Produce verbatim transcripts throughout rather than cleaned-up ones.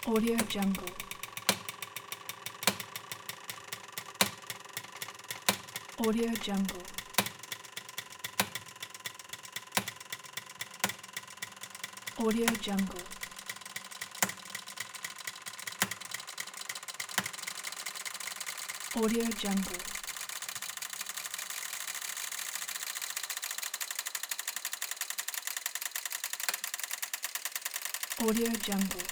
Audio Jungle. Audio Jungle. Audio Jungle. Audio Jungle. Audio Jungle.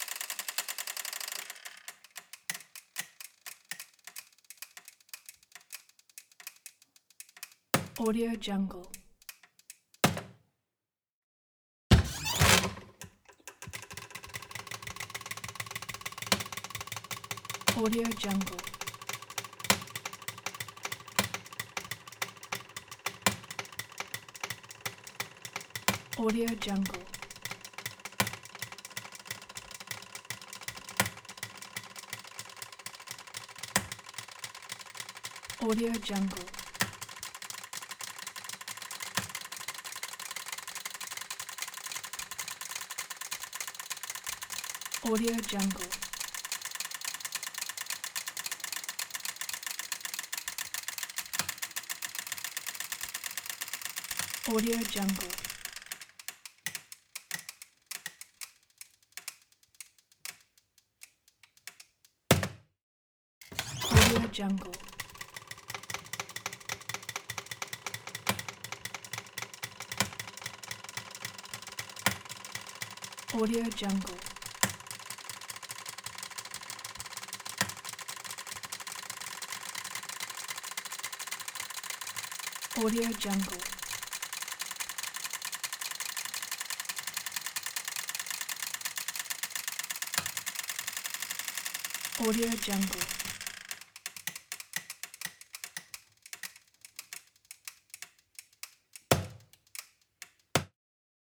Audio Jungle. Audio Jungle. Audio Jungle. Audio Jungle. Audio Jungle. Audio Jungle. Audio Jungle. Audio Jungle. Audio Jungle. Audio Jungle.